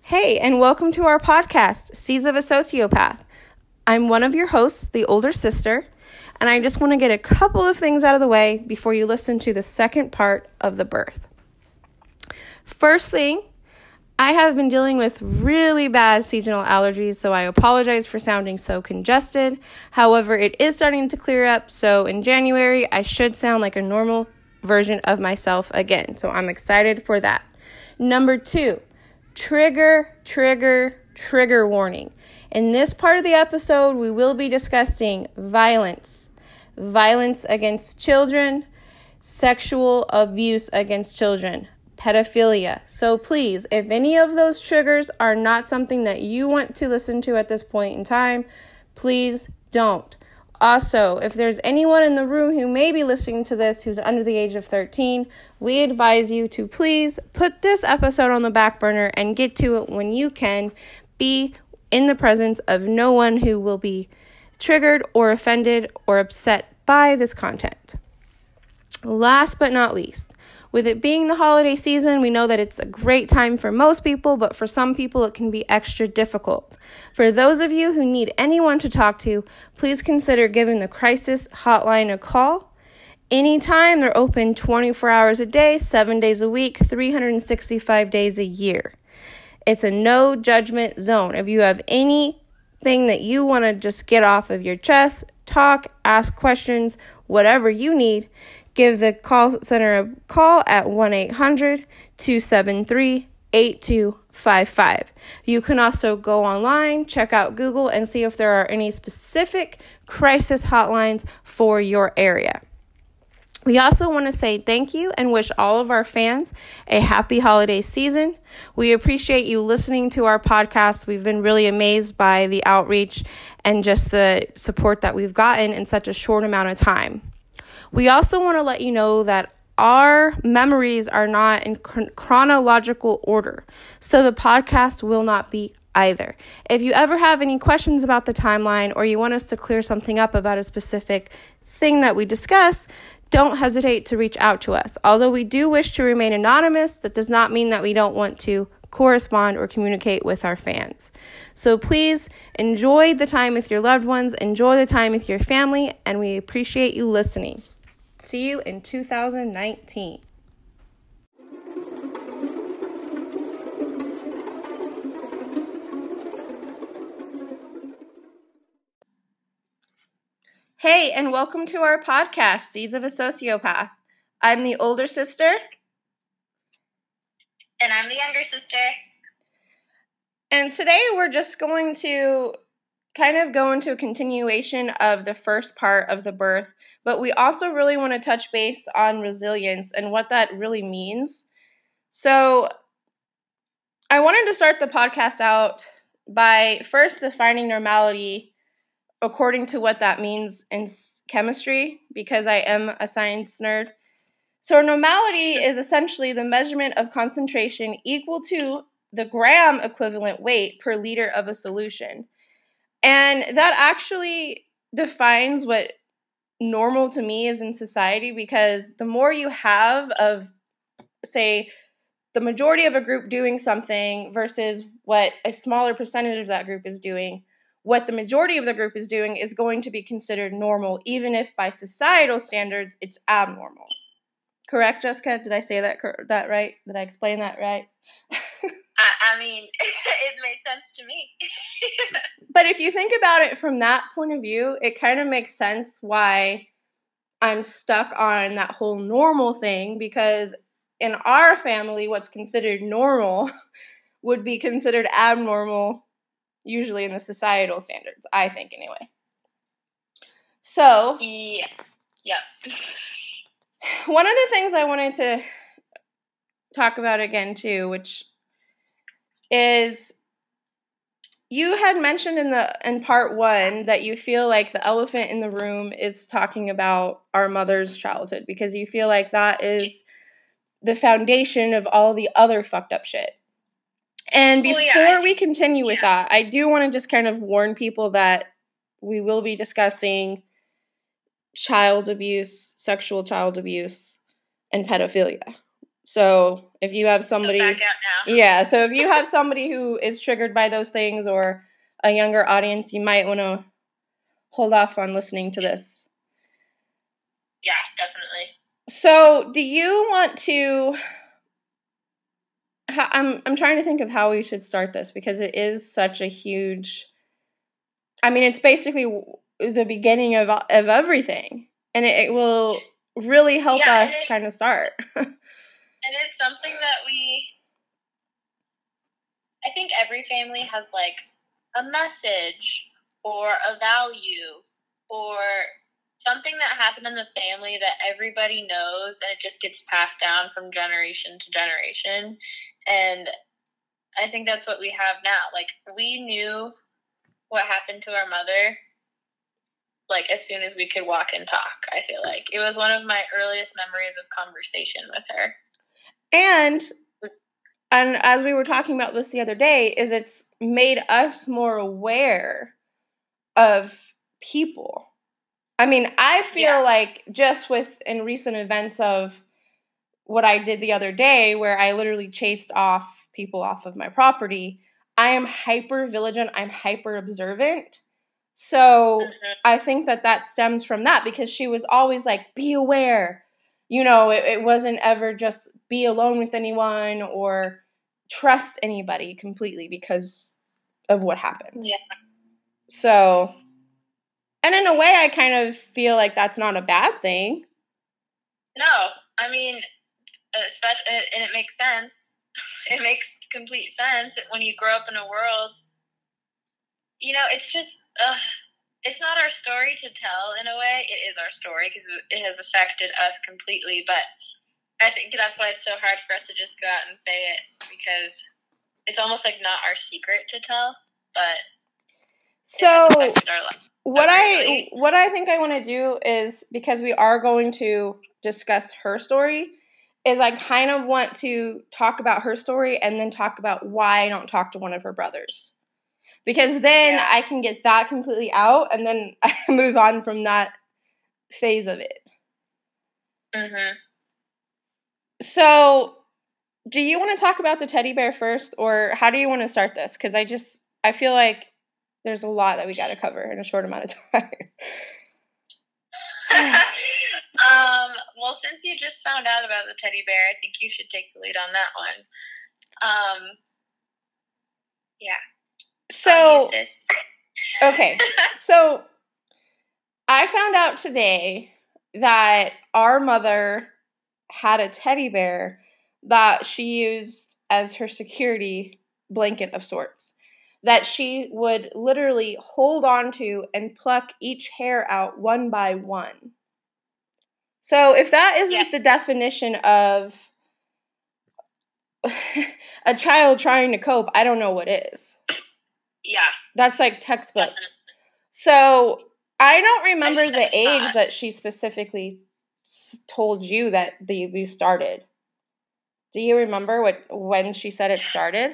Hey, and welcome to our podcast, Seeds of a Sociopath. I'm one of your hosts, the older sister, and I just want to get a couple of things out of the way before you listen to the second part of the birth. First thing, I have been dealing with really bad seasonal allergies, so I apologize for sounding so congested. However, it is starting to clear up, so in January, I should sound like a normal version of myself again, so I'm excited for that. Number 2. Trigger warning. In this part of the episode, we will be discussing violence against children, sexual abuse against children, pedophilia. So please, if any of those triggers are not something that you want to listen to at this point in time, please don't. Also, if there's anyone in the room who may be listening to this who's under the age of 13, we advise you to please put this episode on the back burner and get to it when you can. Be in the presence of no one who will be triggered or offended or upset by this content. Last but not least, with it being the holiday season, we know that it's a great time for most people, but for some people it can be extra difficult. For those of you who need anyone to talk to, please consider giving the crisis hotline a call. Anytime, they're open 24 hours a day, 7 days a week, 365 days a year. It's a no judgment zone. If you have anything that you want to just get off of your chest, talk, ask questions, whatever you need, give the call center a call at 1-800-273-8255. You can also go online, check out Google, and see if there are any specific crisis hotlines for your area. We also want to say thank you and wish all of our fans a happy holiday season. We appreciate you listening to our podcast. We've been really amazed by the outreach and just the support that we've gotten in such a short amount of time. We also want to let you know that our memories are not in chronological order, so the podcast will not be either. If you ever have any questions about the timeline or you want us to clear something up about a specific thing that we discuss, don't hesitate to reach out to us. Although we do wish to remain anonymous, that does not mean that we don't want to correspond or communicate with our fans. So please enjoy the time with your loved ones, enjoy the time with your family, and we appreciate you listening. See you in 2019. Hey, and welcome to our podcast, Seeds of a Sociopath. I'm the older sister. And I'm the younger sister. And today we're just going to kind of go into a continuation of the first part of the birth, but we also really want to touch base on resilience and what that really means. So I wanted to start the podcast out by first defining normality according to what that means in chemistry, because I am a science nerd. So normality is essentially the measurement of concentration equal to the gram equivalent weight per liter of a solution. And that actually defines what normal to me is in society, because the more you have of, say, the majority of a group doing something versus what a smaller percentage of that group is doing, what the majority of the group is doing is going to be considered normal, even if by societal standards it's abnormal. Correct, Jessica? Did I say that right? Did I explain that right? I mean, it made sense to me. But if you think about it from that point of view, it kind of makes sense why I'm stuck on that whole normal thing, because in our family, what's considered normal would be considered abnormal, usually in the societal standards, I think anyway. So, yeah. One of the things I wanted to talk about again too, which is, you had mentioned in part 1 that you feel like the elephant in the room is talking about our mother's childhood, because you feel like that is the foundation of all the other fucked up shit. And before we continue with that, I do want to just kind of warn people that we will be discussing child abuse, sexual child abuse, and pedophilia. So if you have somebody, so back out now. Yeah, so if you have somebody who is triggered by those things, or a younger audience, you might want to hold off on listening to this. Yeah, definitely. So do you want to, I'm trying to think of how we should start this, because it is such a huge, I mean, it's basically the beginning of everything, and it will really help us kind of start. And it's something that I think every family has like a message or a value or something that happened in the family that everybody knows, and it just gets passed down from generation to generation. And I think that's what we have now. Like, we knew what happened to our mother, like, as soon as we could walk and talk. I feel like it was one of my earliest memories of conversation with her. And as we were talking about this the other day, is it's made us more aware of people. I mean, I feel like just in recent events of what I did the other day, where I literally chased people off of my property, I am hyper vigilant. I'm hyper observant. So I think that stems from that, because she was always like, be aware. You know, it wasn't ever just be alone with anyone or trust anybody completely because of what happened. Yeah. So, and in a way, I kind of feel like that's not a bad thing. No, I mean, and it makes sense. It makes complete sense when you grow up in a world. You know, it's just, it's not our story to tell in a way. It is our story because it has affected us completely. But I think that's why it's so hard for us to just go out and say it, because it's almost like not our secret to tell. But so what I think I want to do is, because we are going to discuss her story, is I kind of want to talk about her story and then talk about why I don't talk to one of her brothers. Because then I can get that completely out, and then I move on from that phase of it. Mm-hmm. So, do you want to talk about the teddy bear first, or how do you want to start this? Because I feel like there's a lot that we got to cover in a short amount of time. Well, since you just found out about the teddy bear, I think you should take the lead on that one. Yeah. So, okay. So, I found out today that our mother had a teddy bear that she used as her security blanket of sorts, that she would literally hold on to and pluck each hair out one by one. So if that isn't the definition of a child trying to cope, I don't know what is. Yeah. That's like textbook. Definitely. So I don't remember the age that she specifically told you that the abuse started. Do you remember when she said it started?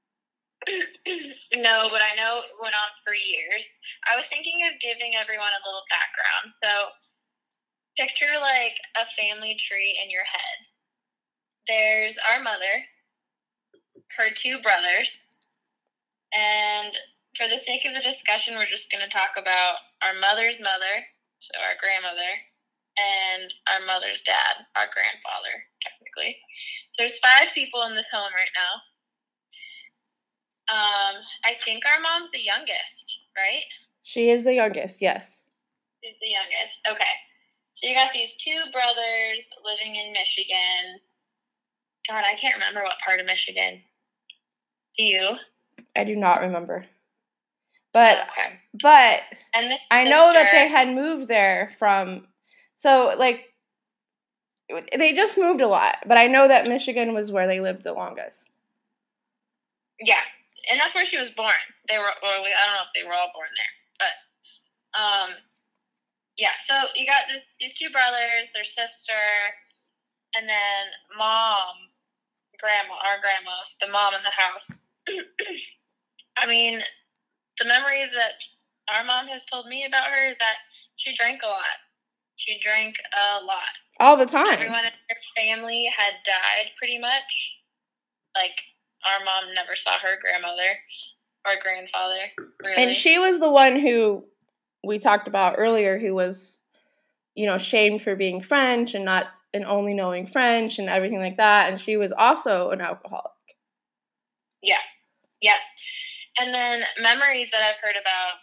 No, but I know it went on for years. I was thinking of giving everyone a little background. So picture like a family tree in your head. There's our mother, her two brothers, and for the sake of the discussion, we're just going to talk about our mother's mother, so our grandmother, and our mother's dad, our grandfather, technically. So there's 5 people in this home right now. I think our mom's the youngest, right? She is the youngest, yes. She's the youngest. Okay. So you got these 2 brothers living in Michigan. God, I can't remember what part of Michigan. Do you? I do not remember. But and I know that they had moved there from, so like, they just moved a lot. But I know that Michigan was where they lived the longest. Yeah, and that's where she was born. I don't know if they were all born there, but yeah. So you got these 2 brothers, their sister, and then mom, our grandma, the mom in the house. I mean, the memories that our mom has told me about her is that she drank a lot. She drank a lot. All the time. Everyone in her family had died pretty much. Like, our mom never saw her grandmother or grandfather, really. And she was the one who we talked about earlier who was, shamed for being French and only knowing French and everything like that. And she was also an alcoholic. Yeah. Yeah. And then memories that I've heard about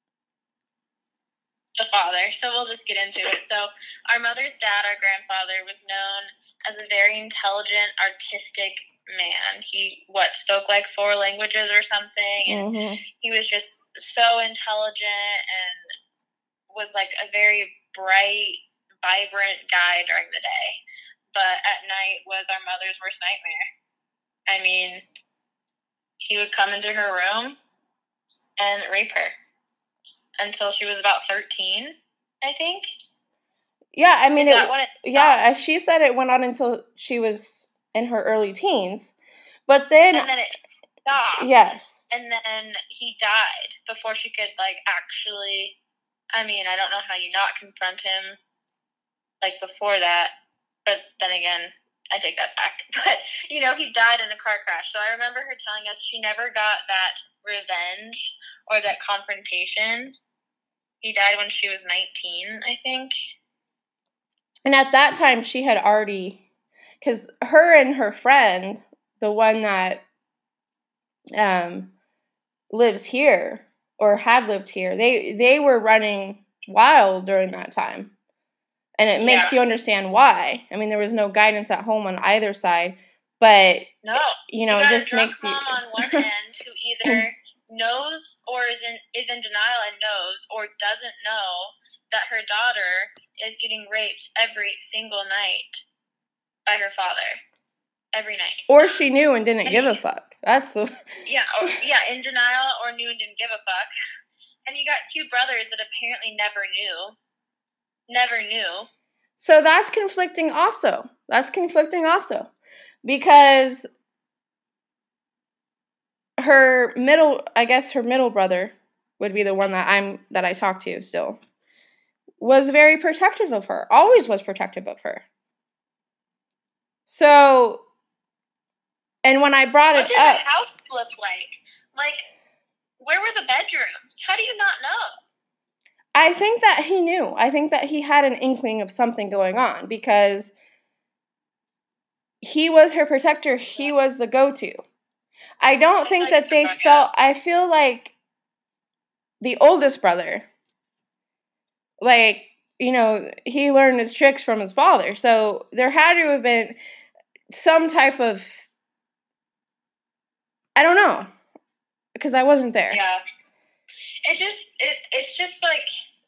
the father. So we'll just get into it. So our mother's dad, our grandfather, was known as a very intelligent, artistic man. He spoke like 4 languages or something, and he was just so intelligent and was like a very bright, vibrant guy during the day. But at night was our mother's worst nightmare. I mean, he would come into her room and rape her until she was about 13, I think. Yeah, I mean, as she said, it went on until she was in her early teens, but then... And then it stopped. Yes. And then he died before she could, actually... I mean, I don't know how you not confront him, before that, but then again, I take that back. But, he died in a car crash, so I remember her telling us she never got that revenge or that confrontation. He died when she was 19, I think. And at that time, she had already... Because her and her friend, the one that lives here, or had lived here, they were running wild during that time. And it makes you understand why. I mean, there was no guidance at home on either side, but, no, it just makes you... mom on one end who either knows or is in denial and knows or doesn't know that her daughter is getting raped every single night by her father. Every night. Or she knew and didn't give a fuck. That's the... in denial or knew and didn't give a fuck. And you got 2 brothers that apparently never knew. So that's conflicting also. Because her middle brother would be the one that I talk to still, was very protective of her. Always was protective of her. So... And when I brought it up... What did the house look like? Where were the bedrooms? How do you not know? I think that he knew. I think that he had an inkling of something going on because he was her protector. He was the go-to. I don't think that they felt... I feel like the oldest brother, he learned his tricks from his father. So there had to have been some type of... I don't know, because I wasn't there. Yeah. It's just like,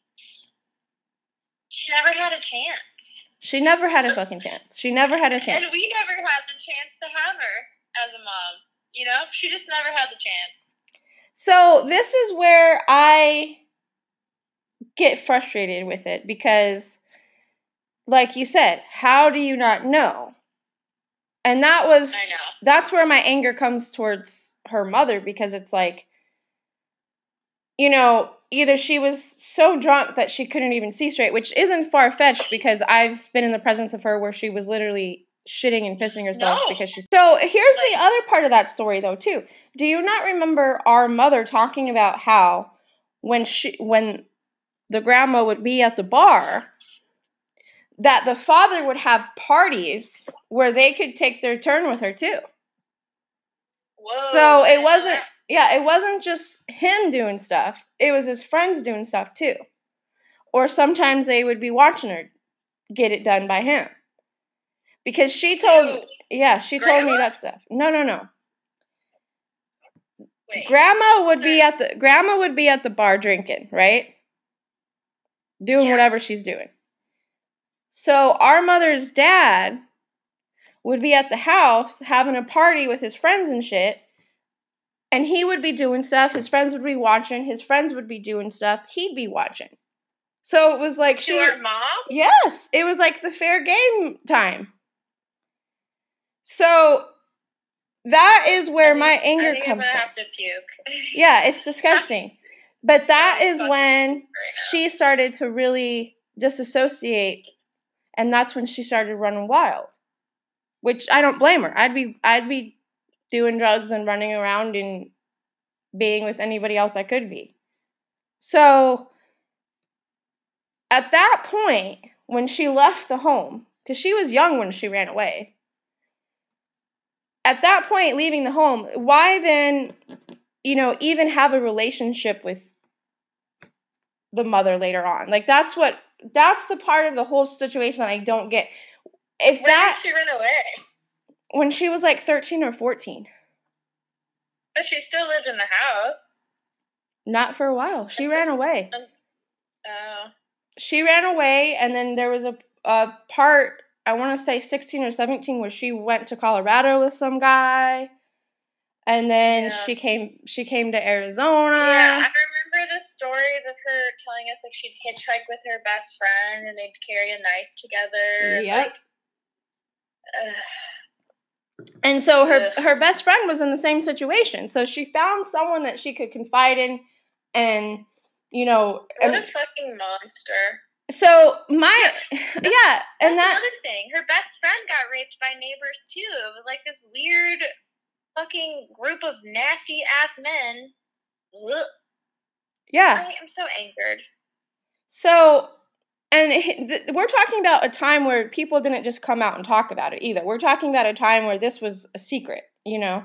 she never had a chance. She never had a fucking chance. She never had a chance. And we never had the chance to have her as a mom, She just never had the chance. So this is where I get frustrated with it because, like you said, how do you not know? And that's where my anger comes towards her mother because it's like, either she was so drunk that she couldn't even see straight, which isn't far-fetched because I've been in the presence of her where she was literally shitting and pissing herself because she's... So here's the other part of that story though too. Do you not remember our mother talking about how when the grandma would be at the bar, that the father would have parties where they could take their turn with her too. Whoa. So it wasn't just him doing stuff. It was his friends doing stuff too. Or sometimes they would be watching her get it done by him. Because she told me that stuff. No. Wait. Grandma would be at the bar drinking, right? Doing whatever she's doing. So our mother's dad would be at the house having a party with his friends and shit, and he would be doing stuff, his friends would be watching, his friends would be doing stuff, he'd be watching. So it was like... To her mom? Yes, it was like the fair game time. So that is where my anger comes from. I'm gonna have to puke. Yeah, it's disgusting. But that is when she started to really disassociate, and that's when she started running wild. which I don't blame her. I'd be doing drugs and running around and being with anybody else I could be. So at that point, when she left the home, because she was young when she ran away, at that point, leaving the home, why then, even have a relationship with the mother later on? Like, that's the part of the whole situation that I don't get. When did she run away? When she was like 13 or 14. But she still lived in the house. Not for a while. She ran away. Oh. She ran away, and then there was a part, I want to say 16 or 17, where she went to Colorado with some guy, and then she came to Arizona. Yeah, I remember the stories of her telling us like she'd hitchhike with her best friend, and they'd carry a knife together. Yep. And so her best friend was in the same situation. So she found someone that she could confide in, and what a fucking monster. So and that's another thing. Her best friend got raped by neighbors too. It was like this weird fucking group of nasty ass men. Ugh. Yeah. I am so angered. So, and we're talking about a time where people didn't just come out and talk about it either. We're talking about a time where this was a secret, Yeah.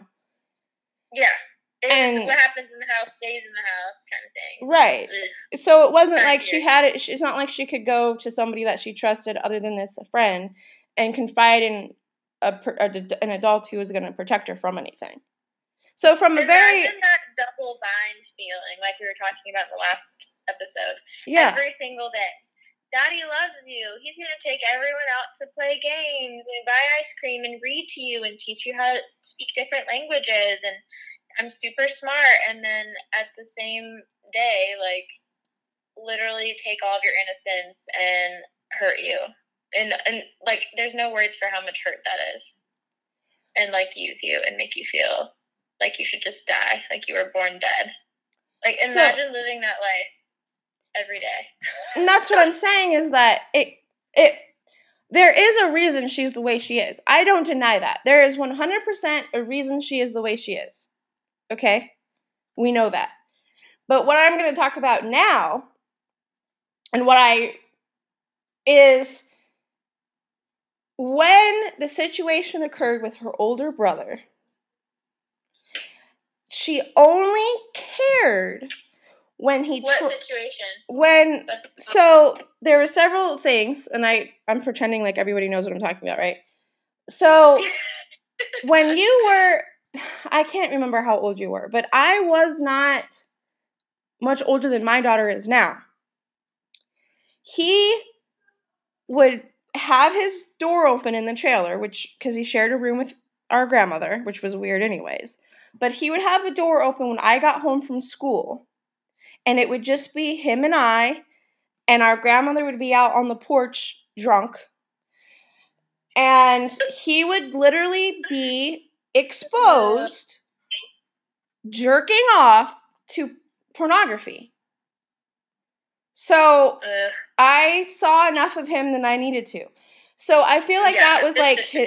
And what happens in the house stays in the house kind of thing. Right. Ugh. So it wasn't like she had it. It's not like she could go to somebody that she trusted other than a friend and confide in an adult who was going to protect her from anything. So from Imagine that double bind feeling like we were talking about in the last episode. Yeah. Every single day. Daddy loves you. He's going to take everyone out to play games and buy ice cream and read to you and teach you how to speak different languages, and I'm super smart, and then at the same day, like, literally take all of your innocence and hurt you. And like, there's no words for how much hurt that is. And, like, use you and make you feel like you should just die, like you were born dead. Like, imagine living that life every day. And that's what I'm saying, is that there is a reason she's the way she is. I don't deny that. There is 100% a reason she is the way she is. Okay? We know that. But what I'm going to talk about now, and is when the situation occurred with her older brother, she only cared when he... What situation? So there were several things, and I'm pretending like everybody knows what I'm talking about, right? So when you were... I can't remember how old you were, but I was not much older than my daughter is now. He would have his door open in the trailer, because he shared a room with our grandmother, which was weird anyways. But he would have the door open when I got home from school, and it would just be him and I, and our grandmother would be out on the porch drunk, and he would literally be exposed, jerking off to pornography. So I saw enough of him than I needed to. So I feel like that was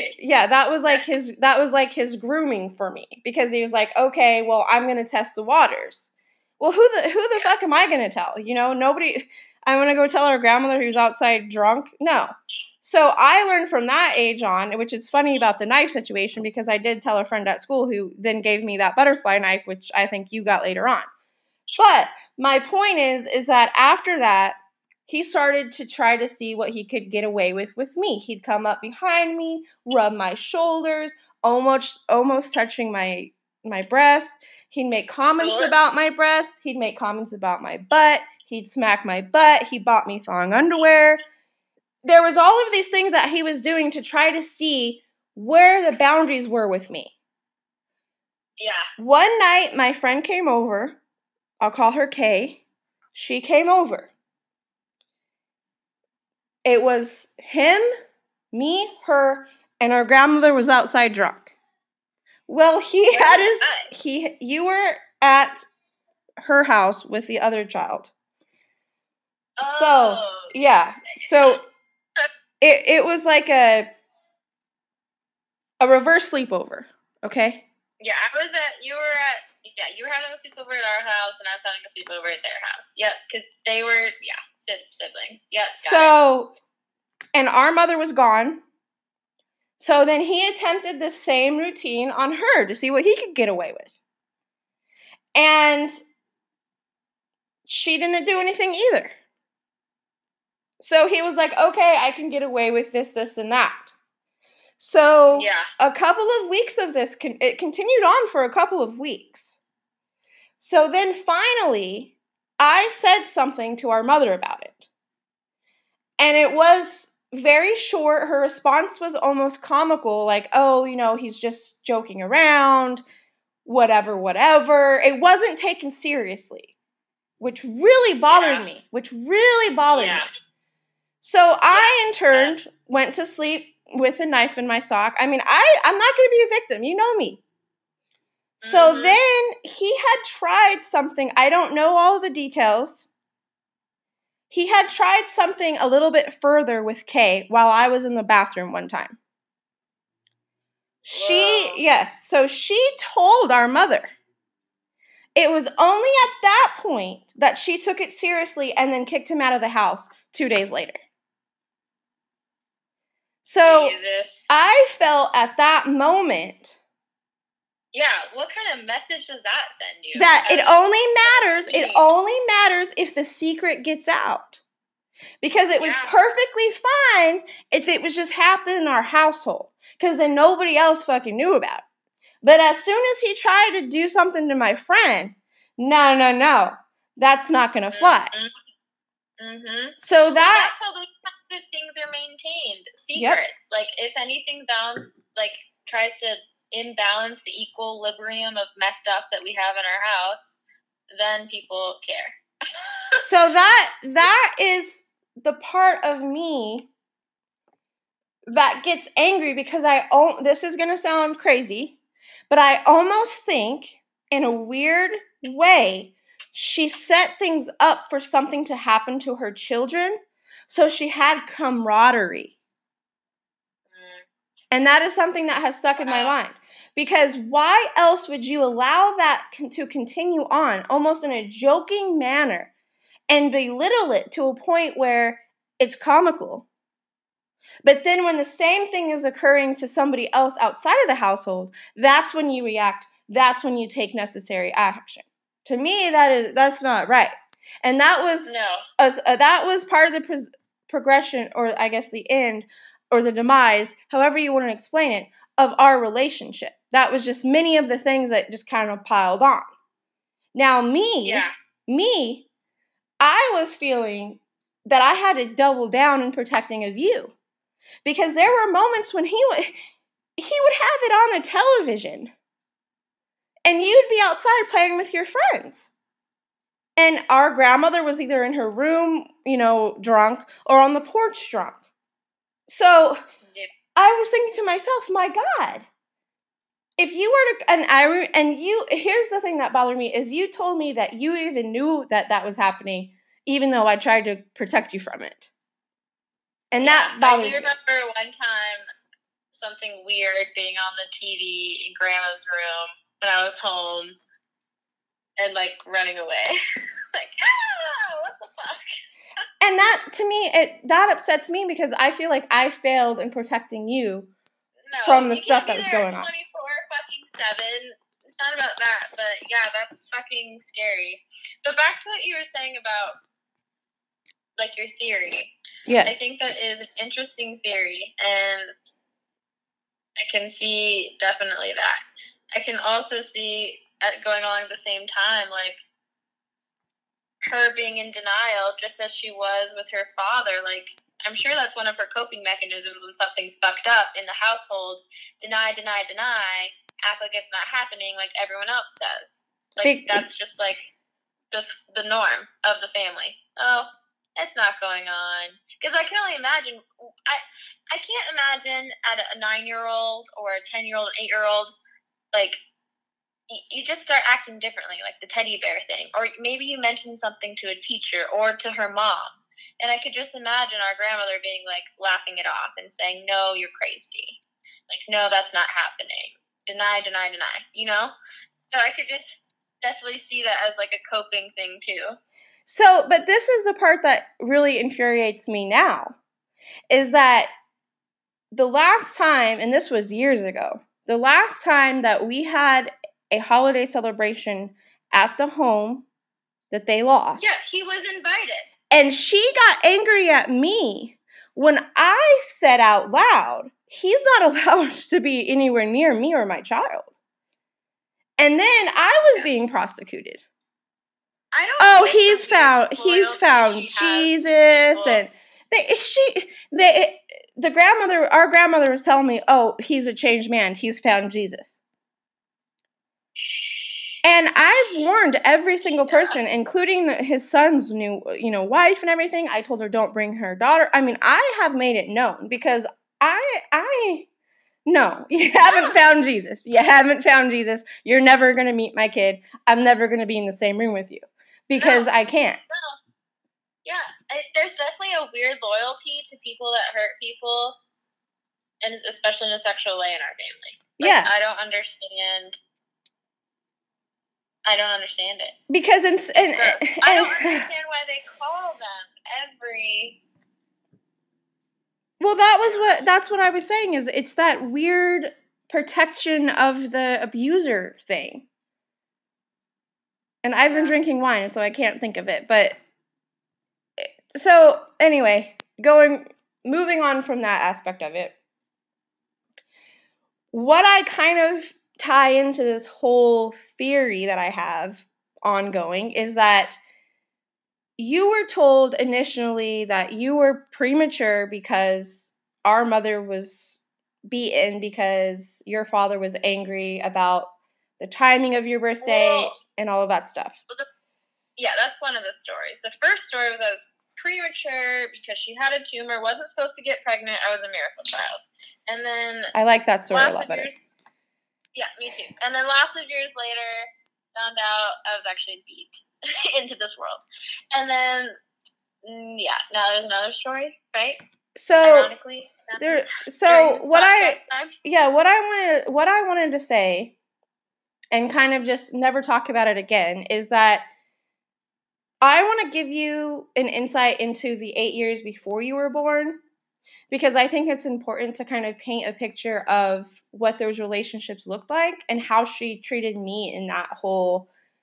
like his grooming for me, because he was like, okay, well, I'm going to test the waters. Well, who the fuck am I going to tell? Nobody. I'm going to go tell our grandmother who's outside drunk? No. So I learned from that age on, which is funny about the knife situation, because I did tell a friend at school who then gave me that butterfly knife, which I think you got later on. But my point is that after that, he started to try to see what he could get away with me. He'd come up behind me, rub my shoulders, almost touching my breast. He'd make comments about my breast. He'd make comments about my butt. He'd smack my butt. He bought me thong underwear. There was all of these things that he was doing to try to see where the boundaries were with me. Yeah. One night, my friend came over. I'll call her Kay. She came over. It was him, me, her, and our grandmother was outside drunk. Well, you were at her house with the other child. Oh. So, yeah. So, it was like a reverse sleepover, okay? Yeah, you were having a sleepover at our house, and I was having a sleepover at their house. Yep, because they were, siblings. Yep, So, and our mother was gone. So then he attempted the same routine on her to see what he could get away with. And she didn't do anything either. So he was like, okay, I can get away with this, this, and that. So a couple of weeks of this, it continued on for a couple of weeks. So then finally, I said something to our mother about it. And it was very short. Her response was almost comical, like, oh, he's just joking around, whatever. It wasn't taken seriously, which really bothered me, So I, in turn, went to sleep with a knife in my sock. I mean, I'm not going to be a victim. You know me. So then he had tried something. I don't know all the details. He had tried something a little bit further with Kay while I was in the bathroom one time. So she told our mother. It was only at that point that she took it seriously and then kicked him out of the house 2 days later. So I felt at that moment. Yeah, what kind of message does that send you? That it only matters if the secret gets out. Because it was perfectly fine if it was just happening in our household. Because then nobody else fucking knew about it. But as soon as he tried to do something to my friend, no. That's not going to fly. So that's how those kinds of things are maintained. Secrets. Like, if anything tries to imbalance the equilibrium of messed up that we have in our house, then people care. So that is the part of me that gets angry because this is going to sound crazy, but I almost think in a weird way she set things up for something to happen to her children, so she had camaraderie. And that is something that has stuck in my mind. Because why else would you allow that to continue on, almost in a joking manner, and belittle it to a point where it's comical? But then when the same thing is occurring to somebody else outside of the household, that's when you react. That's when you take necessary action. To me, that's not right. And that was part of the progression, or I guess the end, or the demise, however you want to explain it, of our relationship. That was just many of the things that just kind of piled on. Now me, I was feeling that I had to double down in protecting of you. Because there were moments when he would have it on the television. And you'd be outside playing with your friends. And our grandmother was either in her room, drunk, or on the porch drunk. So I was thinking to myself, my God, if you were to, here's the thing that bothered me, is you told me that you even knew that was happening, even though I tried to protect you from it. And that bothers me. I do remember one time something weird being on the TV in Grandma's room when I was home and, running away. What the fuck? And that, to me, that upsets me because I feel like I failed in protecting you from the stuff that was going on. 24 fucking 7. It's not about that, but yeah, that's fucking scary. But back to what you were saying about, your theory. Yes. I think that is an interesting theory, and I can see definitely that. I can also see going along at the same time, her being in denial, just as she was with her father. I'm sure that's one of her coping mechanisms when something's fucked up in the household. Deny, act like it's not happening like everyone else does. That's just, the norm of the family. Oh, it's not going on. Because I can only imagine, I can't imagine at a 9-year-old or a 10-year-old, 8-year-old, you just start acting differently, like the teddy bear thing. Or maybe you mention something to a teacher or to her mom. And I could just imagine our grandmother being, laughing it off and saying, no, you're crazy. Like, no, that's not happening. Deny, deny, deny, you know? So I could just definitely see that as like a coping thing too. So, but this is the part that really infuriates me now, is that the last time, and this was years ago, the last time that we had a holiday celebration at the home that they lost. Yeah, he was invited. And she got angry at me when I said out loud, he's not allowed to be anywhere near me or my child. And then I was being prosecuted. He's found Jesus, and the grandmother, our grandmother was telling me, oh, he's a changed man. He's found Jesus. And I've warned every single person, including his son's new, wife and everything. I told her, don't bring her daughter. I mean, I have made it known because no, you haven't found Jesus. You haven't found Jesus. You're never going to meet my kid. I'm never going to be in the same room with you because I can't. No. Yeah, there's definitely a weird loyalty to people that hurt people, and especially in a sexual way in our family. Yeah. I don't understand it. Because I don't understand why they call them every... Well, that's what I was saying, is it's that weird protection of the abuser thing. And I've been drinking wine, and so I can't think of it. But so anyway, moving on from that aspect of it, what I kind of tie into this whole theory that I have ongoing is that you were told initially that you were premature because our mother was beaten because your father was angry about the timing of your birthday and all of that stuff. Yeah, that's one of the stories. The first story was I was premature because she had a tumor, wasn't supposed to get pregnant. I was a miracle child. And then I like that story a lot better. Yeah, me too. And then lots of years later, found out I was actually beat into this world. And then, now there's another story, right? So, ironically, what I wanted to say, and kind of just never talk about it again, is that I want to give you an insight into the 8 years before you were born, because I think it's important to kind of paint a picture of what those relationships looked like and how she treated me in that whole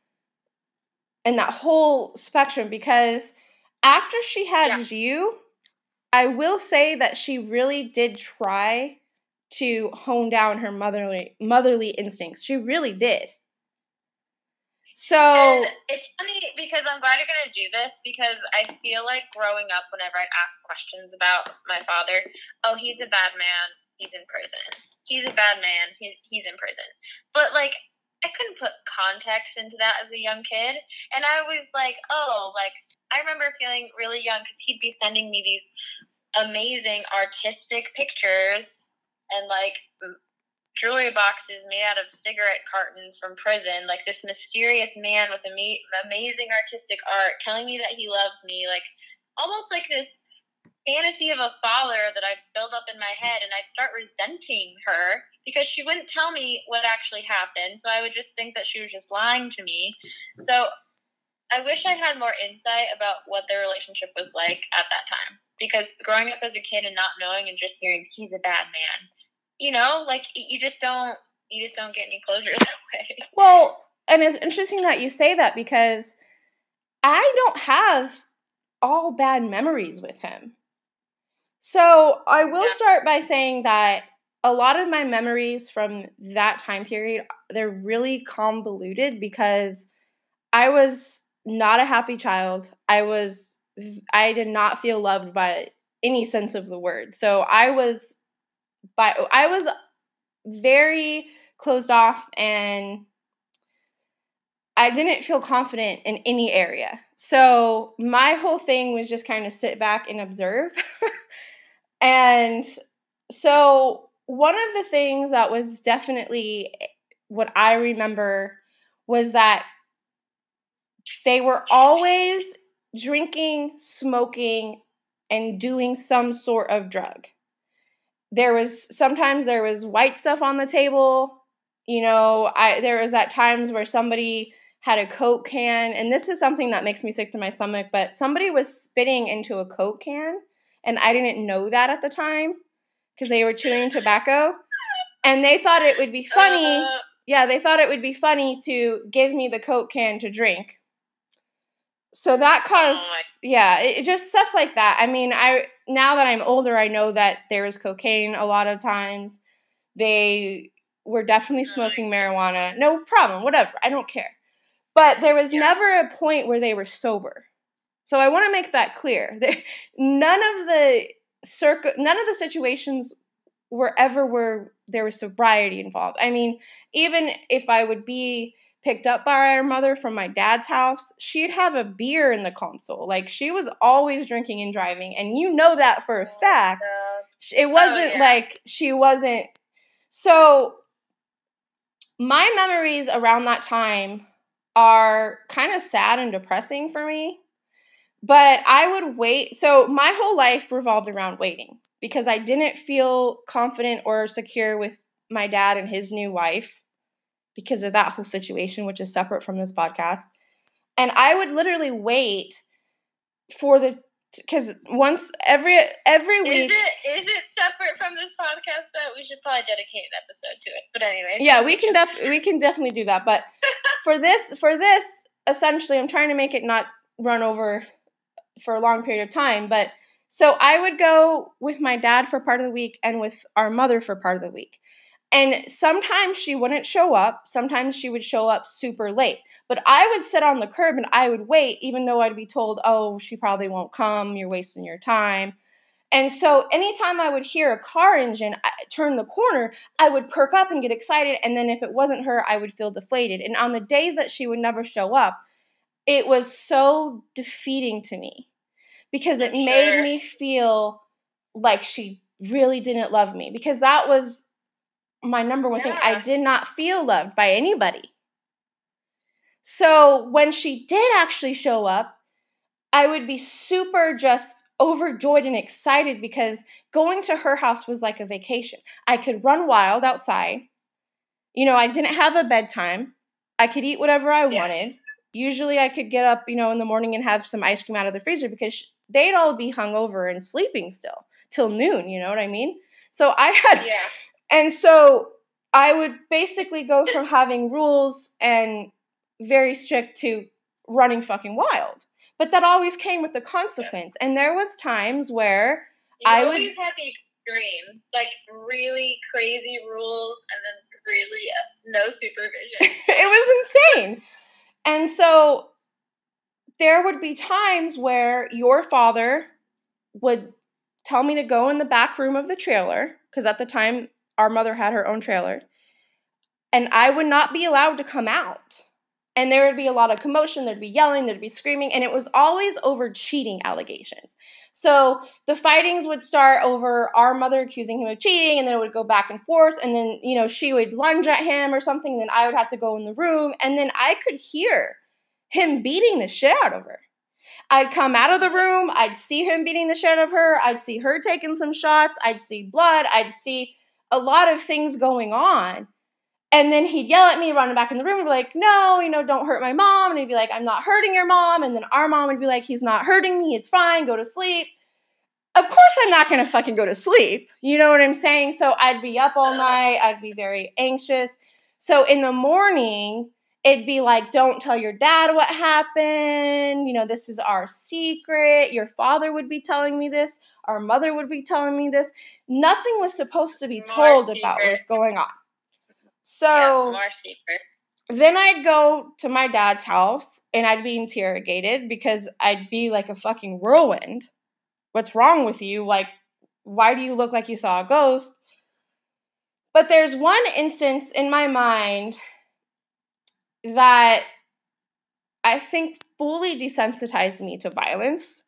spectrum. Because after she had you, I will say that she really did try to hone down her motherly instincts. She really did. So, and it's funny because I'm glad you're going to do this, because I feel like growing up, whenever I'd ask questions about my father, oh, he's a bad man, he's in prison. He's a bad man, he's in prison. But, like, I couldn't put context into that as a young kid. And I was like, I remember feeling really young because he'd be sending me these amazing artistic pictures and, like, jewelry boxes made out of cigarette cartons from prison, like this mysterious man with amazing artistic art telling me that he loves me, like almost like this fantasy of a father that I'd build up in my head, and I'd start resenting her because she wouldn't tell me what actually happened, so I would just think that she was just lying to me. So I wish I had more insight about what their relationship was like at that time, because growing up as a kid and not knowing and just hearing he's a bad man, like you just don't get any closure that way. Well, and it's interesting that you say that, because I don't have all bad memories with him. So I will start by saying that a lot of my memories from that time period, they're really convoluted because I was not a happy child. I did not feel loved by any sense of the word. So I was very closed off, and I didn't feel confident in any area. So my whole thing was just kind of sit back and observe. And so one of the things that was definitely what I remember was that they were always drinking, smoking, and doing some sort of drug. sometimes there was white stuff on the table. You know, there was at times where somebody had a Coke can, and this is something that makes me sick to my stomach, but somebody was spitting into a Coke can, and I didn't know that at the time because they were chewing tobacco, and they thought it would be funny. Yeah, they thought it would be funny to give me the Coke can to drink. So that caused, it just stuff like that. I mean, now that I'm older, I know that there was cocaine a lot of times. They were definitely smoking marijuana. No problem, whatever. I don't care. But there was never a point where they were sober. So I want to make that clear. None of the situations were ever where there was sobriety involved. I mean, even if I would be picked up by our mother from my dad's house, she'd have a beer in the console. Like, she was always drinking and driving, and you know that for a fact. It wasn't like she wasn't. So my memories around that time are kind of sad and depressing for me, but I would wait. So my whole life revolved around waiting because I didn't feel confident or secure with my dad and his new wife because of that whole situation, which is separate from this podcast. And I would literally wait for because once every week. Is it separate from this podcast though? We should probably dedicate an episode to it. But anyway. Yeah, we can definitely do that. But for this, essentially, I'm trying to make it not run over for a long period of time. But so I would go with my dad for part of the week and with our mother for part of the week. And sometimes she wouldn't show up. Sometimes she would show up super late. But I would sit on the curb and I would wait, even though I'd be told, oh, she probably won't come. You're wasting your time. And so anytime I would hear a car engine turn the corner, I would perk up and get excited. And then if it wasn't her, I would feel deflated. And on the days that she would never show up, it was so defeating to me because it made me feel like she really didn't love me, because that was my number one thing. I did not feel loved by anybody. So when she did actually show up, I would be super just overjoyed and excited because going to her house was like a vacation. I could run wild outside. You know, I didn't have a bedtime. I could eat whatever I wanted. Usually I could get up, you know, in the morning and have some ice cream out of the freezer because they'd all be hungover and sleeping still till noon, you know what I mean? So I had... Yeah. And so I would basically go from having rules and very strict to running fucking wild. But that always came with a consequence. Yeah. And there was times where I would... always had the extremes, like really crazy rules and then really no supervision. It was insane. And so there would be times where your father would tell me to go in the back room of the trailer, because at the time our mother had her own trailer, and I would not be allowed to come out. And there would be a lot of commotion, there'd be yelling, there'd be screaming, and it was always over cheating allegations. So the fightings would start over our mother accusing him of cheating, and then it would go back and forth, and then, you know, she would lunge at him or something, and then I would have to go in the room, and then I could hear him beating the shit out of her. I'd come out of the room, I'd see him beating the shit out of her, I'd see her taking some shots, I'd see blood, I'd see a lot of things going on. And then he'd yell at me, run back in the room, and be like, no, you know, don't hurt my mom. And he'd be like, I'm not hurting your mom. And then our mom would be like, he's not hurting me, it's fine, go to sleep. Of course I'm not going to fucking go to sleep. You know what I'm saying? So I'd be up all night, I'd be very anxious. So in the morning, it'd be like, don't tell your dad what happened. You know, this is our secret. Your father would be telling me this. Our mother would be telling me this. Nothing was supposed to be told about what's going on. So more secret. Then I'd go to my dad's house and I'd be interrogated because I'd be like a fucking whirlwind. What's wrong with you? Like, why do you look like you saw a ghost? But there's one instance in my mind that I think fully desensitized me to violence.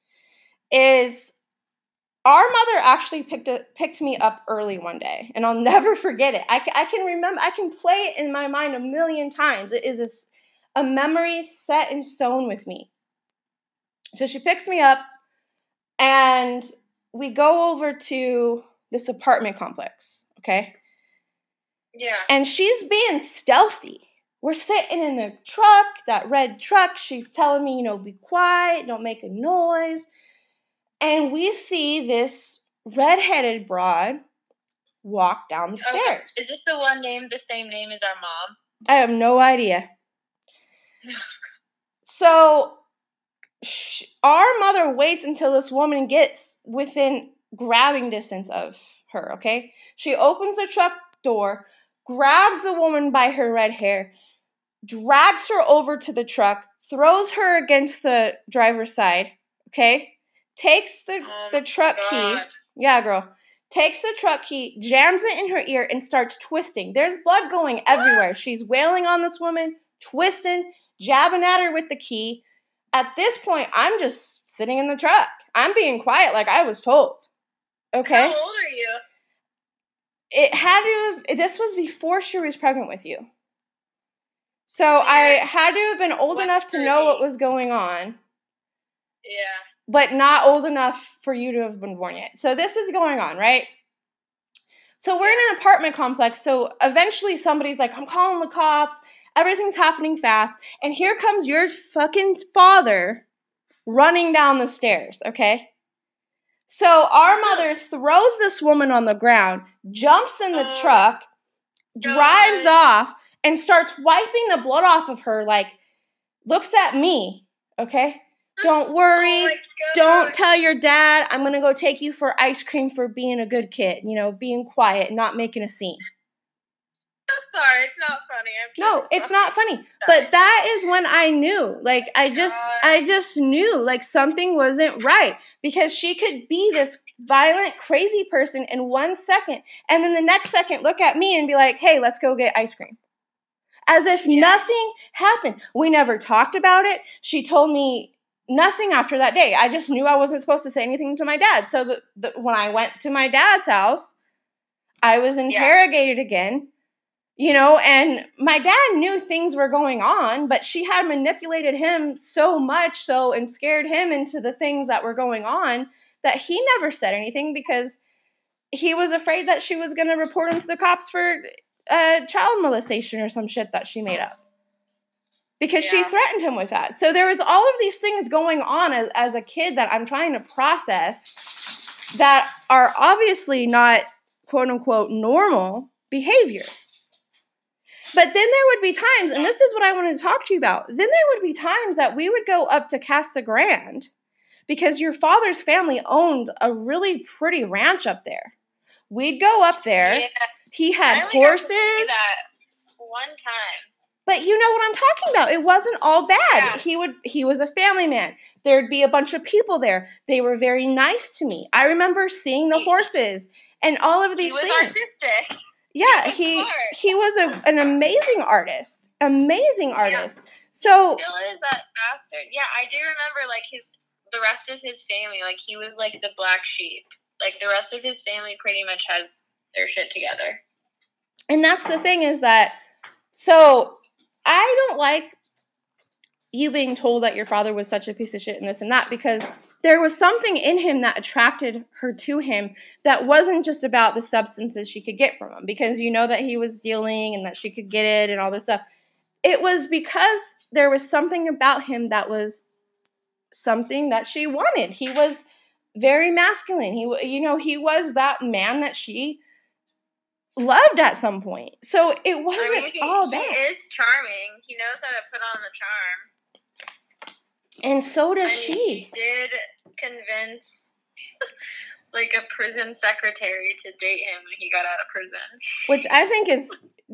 Is our mother actually picked me up early one day, and I'll never forget it. I can remember, I can play it in my mind a million times. It is a memory set in stone with me. So she picks me up, and we go over to this apartment complex, okay? Yeah. And she's being stealthy. We're sitting in the truck, that red truck. She's telling me, be quiet, don't make a noise. And we see this redheaded broad walk down the stairs. Is this the one named the same name as our mom? I have no idea. So our mother waits until this woman gets within grabbing distance of her, okay? She opens the truck door, grabs the woman by her red hair, drags her over to the truck, throws her against the driver's side, okay? Takes the truck key. Yeah, girl. Takes the truck key, jams it in her ear, and starts twisting. There's blood going everywhere. She's wailing on this woman, twisting, jabbing at her with the key. At this point, I'm just sitting in the truck. I'm being quiet like I was told. Okay? How old are you? It had to, this was before she was pregnant with you. So I had to have been old enough to know what was going on. Yeah. But not old enough for you to have been born yet. So this is going on, right? So we're in an apartment complex. So eventually somebody's like, I'm calling the cops. Everything's happening fast. And here comes your fucking father running down the stairs, okay? So our mother throws this woman on the ground, jumps in the truck, drives off, and starts wiping the blood off of her, like, looks at me, okay? Don't worry. Don't tell your dad. I'm going to go take you for ice cream for being a good kid, being quiet, not making a scene. I'm sorry. It's not funny. No, it's not funny. But that is when I knew. Like, I just knew, like, something wasn't right. Because she could be this violent, crazy person in 1 second. And then the next second look at me and be like, hey, let's go get ice cream. As if nothing happened. We never talked about it. She told me nothing after that day. I just knew I wasn't supposed to say anything to my dad. So when I went to my dad's house, I was interrogated again, and my dad knew things were going on, but she had manipulated him so much so and scared him into the things that were going on that he never said anything because he was afraid that she was going to report him to the cops for child molestation or some shit that she made up. Because she threatened him with that. So there was all of these things going on as a kid that I'm trying to process that are obviously not, quote unquote, normal behavior. But then there would be times, and this is what I wanted to talk to you about, then there would be times that we would go up to Casa Grande because your father's family owned a really pretty ranch up there. We'd go up there. Yeah. He had horses. I only got to see that one time. But you know what I'm talking about. It wasn't all bad. Yeah. He was a family man. There'd be a bunch of people there. They were very nice to me. I remember seeing the horses and all of these things. He was artistic. Yeah, he was an amazing artist. Amazing artist. Yeah. So still is that bastard. Yeah, I do remember like the rest of his family, like he was like the black sheep. Like the rest of his family pretty much has their shit together. And that's the thing is that so I don't like you being told that your father was such a piece of shit and this and that because there was something in him that attracted her to him that wasn't just about the substances she could get from him because you know that he was dealing and that she could get it and all this stuff. It was because there was something about him that was something that she wanted. He was very masculine. He was that man that she loved at some point. So it wasn't all bad. He is charming. He knows how to put on the charm. And so does she. He did convince like a prison secretary to date him when he got out of prison. Which I think is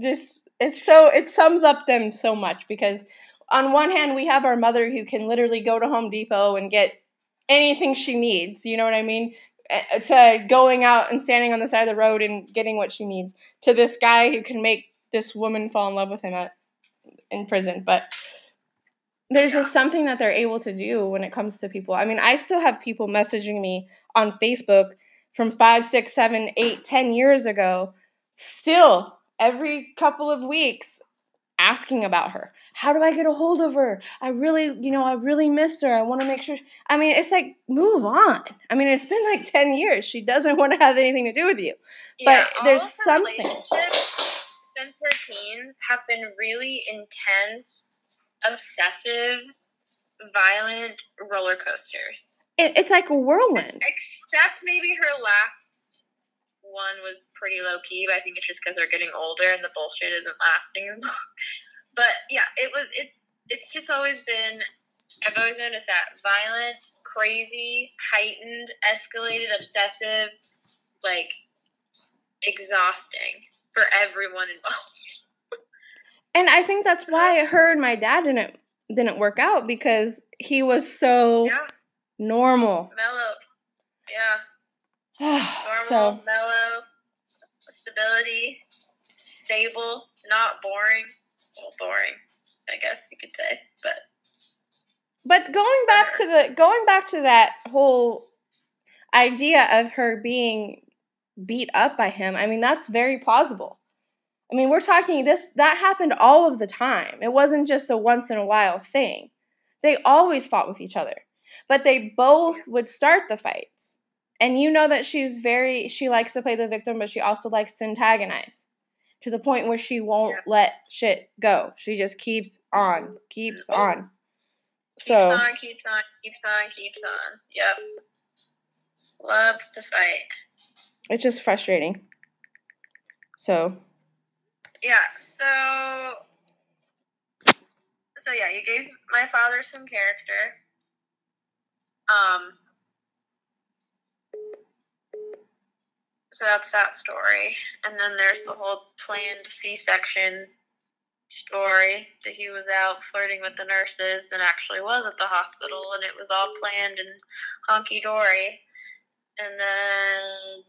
it sums up them so much because on one hand we have our mother who can literally go to Home Depot and get anything she needs, you know what I mean? To going out and standing on the side of the road and getting what she needs, to this guy who can make this woman fall in love with him in prison. But there's just something that they're able to do when it comes to people. I mean, I still have people messaging me on Facebook from 5, 6, 7, 8, 10 years ago, still every couple of weeks asking about her. How do I get a hold of her? I really miss her. I want to make sure. I mean, it's like, move on. I mean, it's been like 10 years. She doesn't want to have anything to do with you. Yeah, but there's something. Relationships since her teens have been really intense, obsessive, violent roller coasters. It's like a whirlwind. Except maybe her last one was pretty low key, but I think it's just because they're getting older and the bullshit isn't lasting as long. But yeah, it's just always been, I've always noticed that violent, crazy, heightened, escalated, obsessive, like exhausting for everyone involved. And I think that's why her and my dad didn't work out, because he was so normal. Mellow. Yeah. Normal, mellow, stability, stable, not boring. Well, boring, I guess you could say, But going back to that whole idea of her being beat up by him, I mean, that's very plausible. I mean, we're talking that happened all of the time. It wasn't just a once in a while thing. They always fought with each other, but they both would start the fights. And you know that she likes to play the victim, but she also likes to antagonize to the point where she won't let shit go. She just keeps on. Keeps on. Yep. Loves to fight. It's just frustrating. So. Yeah, so yeah, you gave my father some character. So that's that story. And then there's the whole planned C-section story that he was out flirting with the nurses and actually was at the hospital, and it was all planned and honky-dory. And then,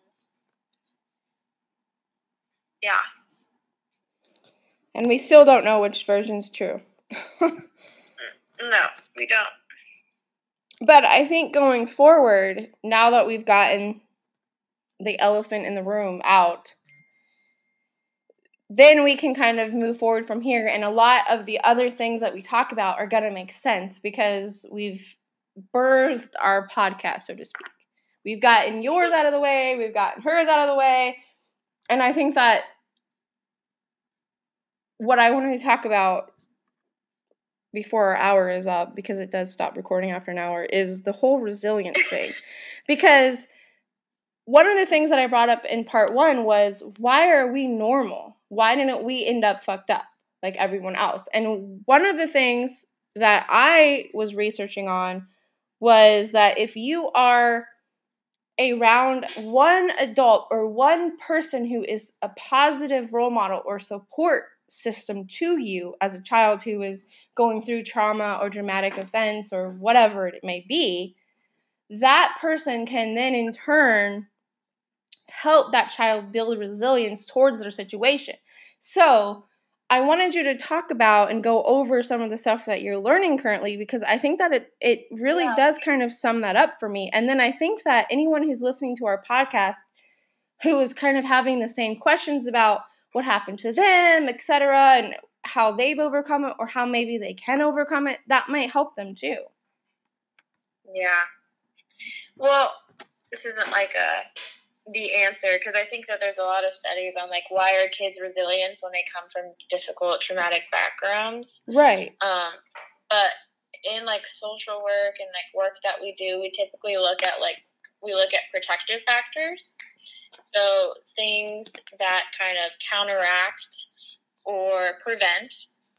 yeah. And we still don't know which version's true. No, we don't. But I think going forward, now that we've gotten the elephant in the room out, then we can kind of move forward from here. And a lot of the other things that we talk about are going to make sense because we've birthed our podcast, so to speak. We've gotten yours out of the way. We've gotten hers out of the way. And I think that what I wanted to talk about before our hour is up, because it does stop recording after an hour, is the whole resilience thing. Because one of the things that I brought up in part 1 was, why are we normal? Why didn't we end up fucked up like everyone else? And one of the things that I was researching on was that if you are around one adult or one person who is a positive role model or support system to you as a child who is going through trauma or dramatic events or whatever it may be, that person can then in turn help that child build resilience towards their situation. So I wanted you to talk about and go over some of the stuff that you're learning currently, because I think that it really does kind of sum that up for me. And then I think that anyone who's listening to our podcast who is kind of having the same questions about what happened to them, etc., and how they've overcome it or how maybe they can overcome it, that might help them too. Yeah. Well, this isn't like the answer, because I think that there's a lot of studies on like why are kids resilient when they come from difficult traumatic backgrounds. Right. But in like social work and like work that we do, we typically look at protective factors. So things that kind of counteract or prevent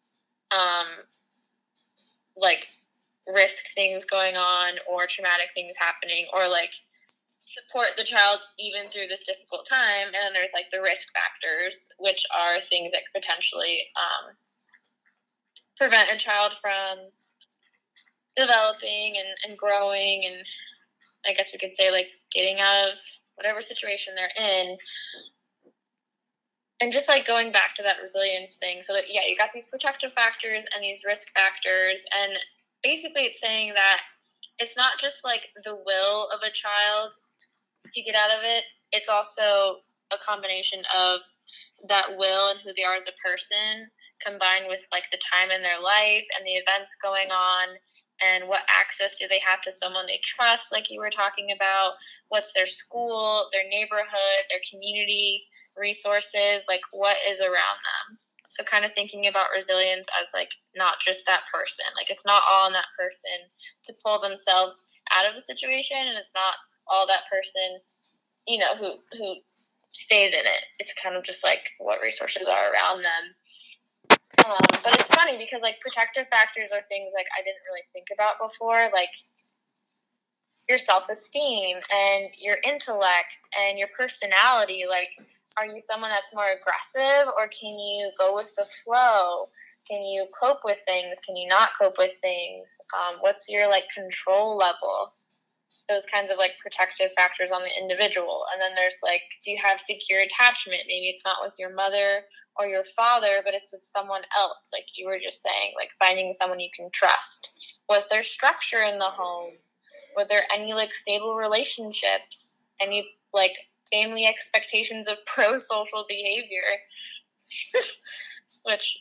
like risk things going on or traumatic things happening, or like support the child even through this difficult time. And then there's like the risk factors, which are things that could potentially prevent a child from developing and growing, and I guess we could say like getting out of whatever situation they're in. And just like going back to that resilience thing, so that, yeah, you got these protective factors and these risk factors, and basically it's saying that it's not just like the will of a child to get out of it, it's also a combination of that will and who they are as a person, combined with like the time in their life and the events going on, and what access do they have to someone they trust, like you were talking about, what's their school, their neighborhood, their community resources, like what is around them. So kind of thinking about resilience as like not just that person, like it's not all on that person to pull themselves out of the situation, and it's not all that person, you know, who stays in it. It's kind of just like what resources are around them. But it's funny because like protective factors are things like I didn't really think about before, like your self-esteem and your intellect and your personality. Like, are you someone that's more aggressive, or can you go with the flow? Can you cope with things? Can you not cope with things? What's your like control level? Those kinds of like protective factors on the individual. And then there's like, do you have secure attachment? Maybe it's not with your mother or your father, but it's with someone else. Like you were just saying, like finding someone you can trust. Was there structure in the home? Were there any like stable relationships? Any like family expectations of pro-social behavior? Which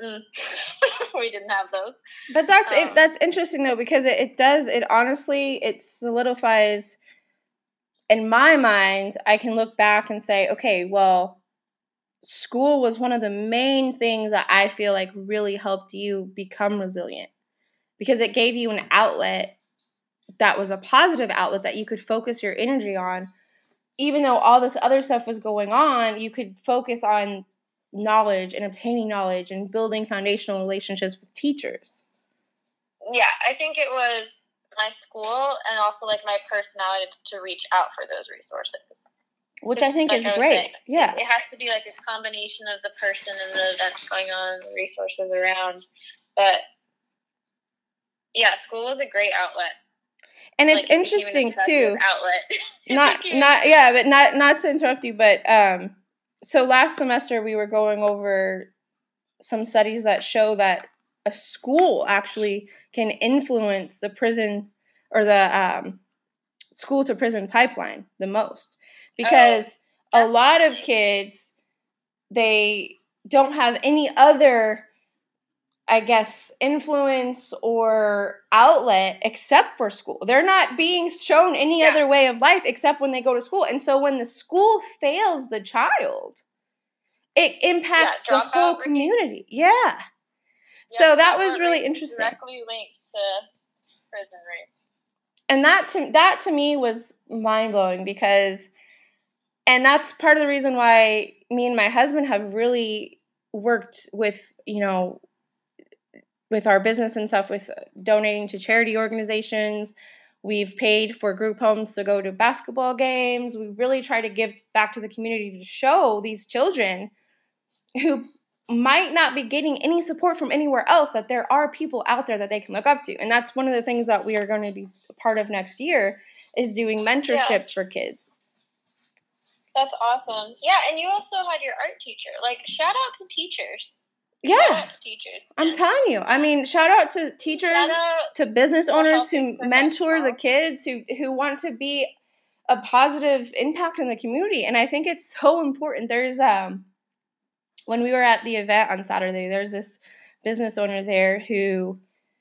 we didn't have those. But that's interesting though, because it honestly solidifies in my mind. I can look back and say, okay, well, school was one of the main things that I feel like really helped you become resilient, because it gave you an outlet that was a positive outlet that you could focus your energy on. Even though all this other stuff was going on, you could focus on knowledge and obtaining knowledge and building foundational relationships with teachers. Yeah, I think it was my school and also like my personality to reach out for those resources. Which I think is great. Yeah. It has to be like a combination of the person and the events going on, the resources around. But yeah, school was a great outlet. And it's like interesting too. Outlet. Not to interrupt you, but so last semester we were going over some studies that show that a school actually can influence the prison or the school to prison pipeline the most, because a lot of kids, they don't have any other, I guess, influence or outlet except for school. They're not being shown any other way of life except when they go to school. And so when the school fails the child, it impacts the whole community. Yeah. So that was really interesting. Directly linked to prison rape. And that to me was mind-blowing, because, and that's part of the reason why me and my husband have really worked with, you know, with our business and stuff, with donating to charity organizations. We've paid for group homes to go to basketball games. We really try to give back to the community to show these children who might not be getting any support from anywhere else that there are people out there that they can look up to. And that's one of the things that we are going to be a part of next year, is doing mentorships for kids. That's awesome. Yeah, and you also had your art teacher. Like, shout out to teachers. Yeah. Shout out to teachers. I'm telling you. I mean, shout out to teachers, to business owners who mentor the kids, who want to be a positive impact in the community. And I think it's so important. There's when we were at the event on Saturday, there's this business owner there who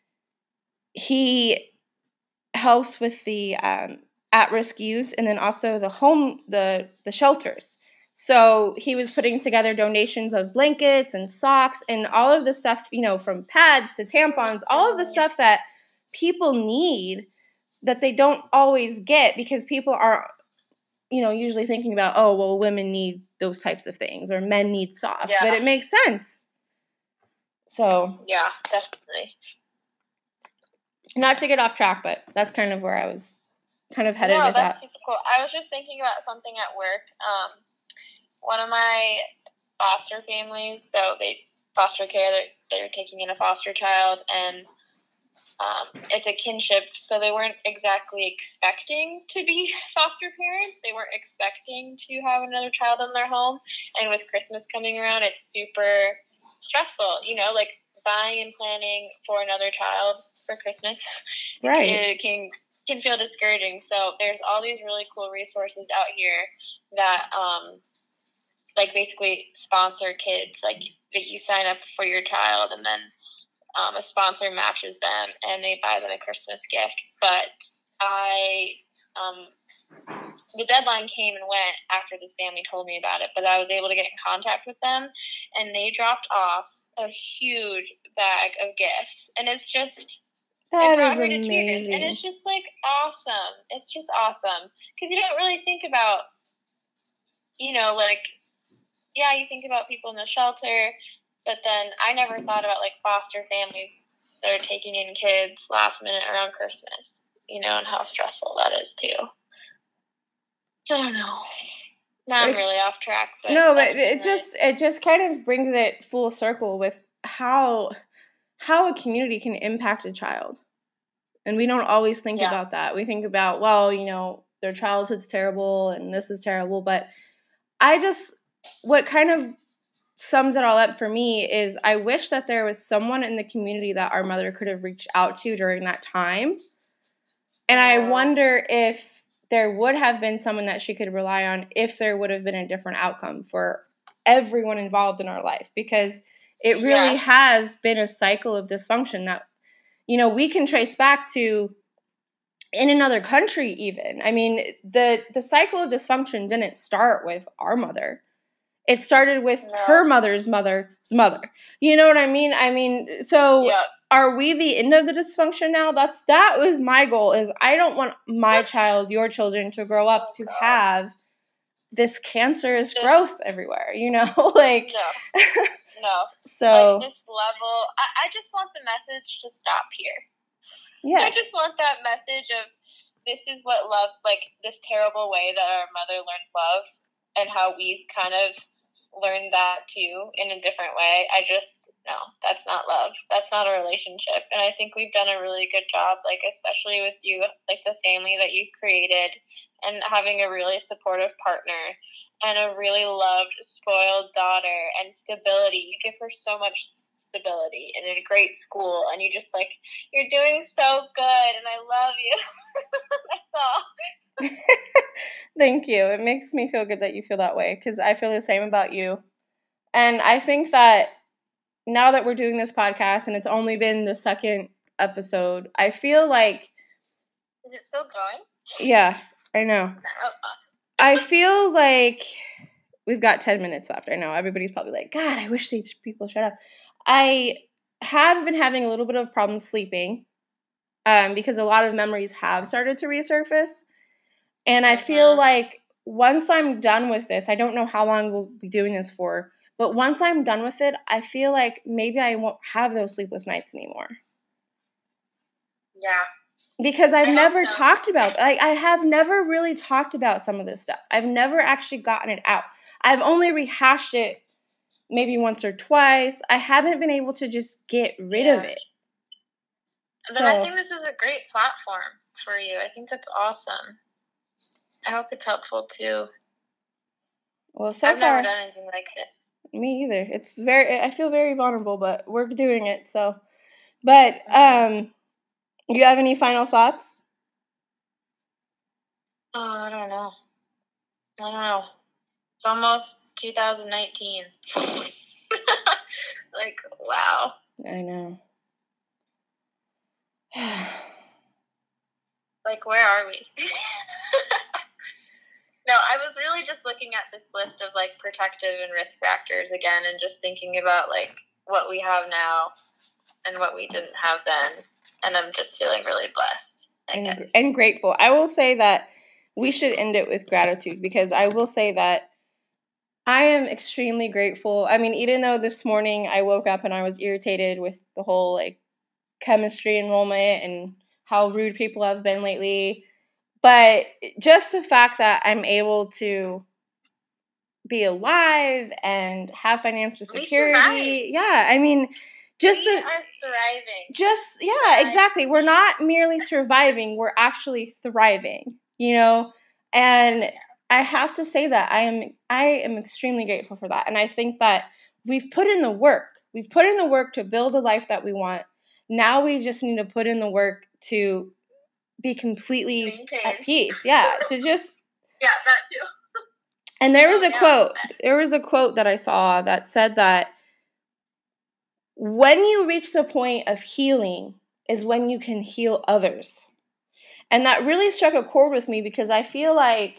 he helps with the at-risk youth, and then also the shelters. So he was putting together donations of blankets and socks and all of the stuff, you know, from pads to tampons, all of the stuff that people need that they don't always get, because people are, you know, usually thinking about, oh, well, women need those types of things, or men need socks, but it makes sense. So yeah, definitely. Not to get off track, but that's kind of where I was kind of headed with that. That's super cool. I was just thinking about something at work. One of my foster families, so they foster care, they're taking in a foster child, and it's a kinship, so they weren't exactly expecting to be foster parents. They weren't expecting to have another child in their home. And with Christmas coming around, it's super stressful, you know, like buying and planning for another child for Christmas. Right. It can feel discouraging. So there's all these really cool resources out here that like basically sponsor kids, like that you sign up for your child, and then a sponsor matches them and they buy them a Christmas gift. But the deadline came and went after this family told me about it, but I was able to get in contact with them, and they dropped off a huge bag of gifts, and it's just, it brought her to tears, and it's just like awesome. It's just awesome, because you don't really think about, you know, like, yeah, you think about people in the shelter, but then I never thought about like foster families that are taking in kids last minute around Christmas, you know, and how stressful that is too. I don't know. Now I'm really off track, but no, but it just kind of brings it full circle with how a community can impact a child. And we don't always think about that. We think about, well, you know, their childhood's terrible and this is terrible, but what kind of sums it all up for me is I wish that there was someone in the community that our mother could have reached out to during that time. And I wonder if there would have been someone that she could rely on if there would have been a different outcome for everyone involved in our life, because it really has been a cycle of dysfunction that, you know, we can trace back to in another country even. I mean, the cycle of dysfunction didn't start with our mother. It started with her mother's mother's mother. You know what I mean? I mean, so are we the end of the dysfunction now? That was my goal, is I don't want my child, your children, to grow up to have this cancerous growth everywhere, you know? Like, no. So like this level, I just want the message to stop here. Yes. I just want that message of, this is what love, like this terrible way that our mother learned love, and how we kind of learned that too in a different way. No, that's not love. That's not a relationship. And I think we've done a really good job, like especially with you, like the family that you created, and having a really supportive partner and a really loved, spoiled daughter, and stability. You give her so much stability and in a great school, and you just like, you're doing so good, and I love you. That's all. Thank you. It makes me feel good that you feel that way, because I feel the same about you. And I think that now that we're doing this podcast and it's only been the second episode, I feel like... Is it still going? Yeah, I know. Oh, awesome. I feel like we've got 10 minutes left. I know everybody's probably like, God, I wish these people shut up. I have been having a little bit of problems sleeping because a lot of memories have started to resurface. And I feel like once I'm done with this, I don't know how long we'll be doing this for, but once I'm done with it, I feel like maybe I won't have those sleepless nights anymore. Yeah. Because I've never talked about, I have never really talked about some of this stuff. I've never actually gotten it out. I've only rehashed it maybe once or twice. I haven't been able to just get rid of it. But I think this is a great platform for you. I think that's awesome. I hope it's helpful too. Well, so I've never done anything like it. Me either. I feel very vulnerable, but we're doing it. So, but you have any final thoughts? Oh, I don't know. It's almost 2019. Like, wow. I know. Like, where are we? No, I was really just looking at this list of, like, protective and risk factors again, and just thinking about, like, what we have now and what we didn't have then. And I'm just feeling really blessed, I guess. And grateful. I will say that we should end it with gratitude, because I will say that I am extremely grateful. I mean, even though this morning I woke up and I was irritated with the whole, like, chemistry enrollment and how rude people have been lately, but just the fact that I'm able to be alive and have financial security. Yeah, I mean, we are thriving. Exactly. We're not merely surviving, we're actually thriving, you know? And I have to say that I am extremely grateful for that. And I think that we've put in the work. We've put in the work to build a life that we want. Now we just need to put in the work to be completely at peace. Yeah, to just... Yeah, that too. And there was a quote that I saw that said that when you reach the point of healing is when you can heal others. And that really struck a chord with me because I feel like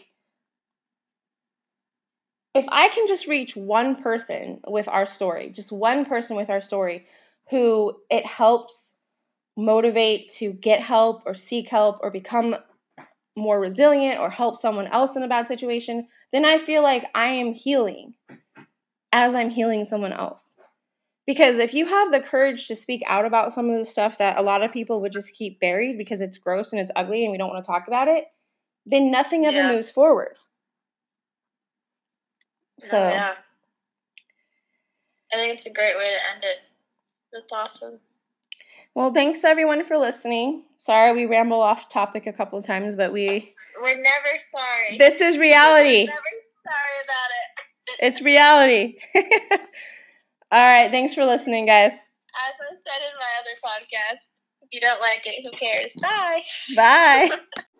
if I can just reach one person with our story, just one person with our story who it helps motivate to get help or seek help or become more resilient or help someone else in a bad situation, then I feel like I am healing as I'm healing someone else. Because if you have the courage to speak out about some of the stuff that a lot of people would just keep buried because it's gross and it's ugly and we don't want to talk about it, then nothing ever moves forward. So, I think it's a great way to end it. That's awesome. Well, thanks everyone for listening. Sorry we ramble off topic a couple of times, but we're never sorry. This is reality. We're never sorry about it. It's reality. All right, thanks for listening, guys. As I said in my other podcast, if you don't like it, who cares? Bye. Bye.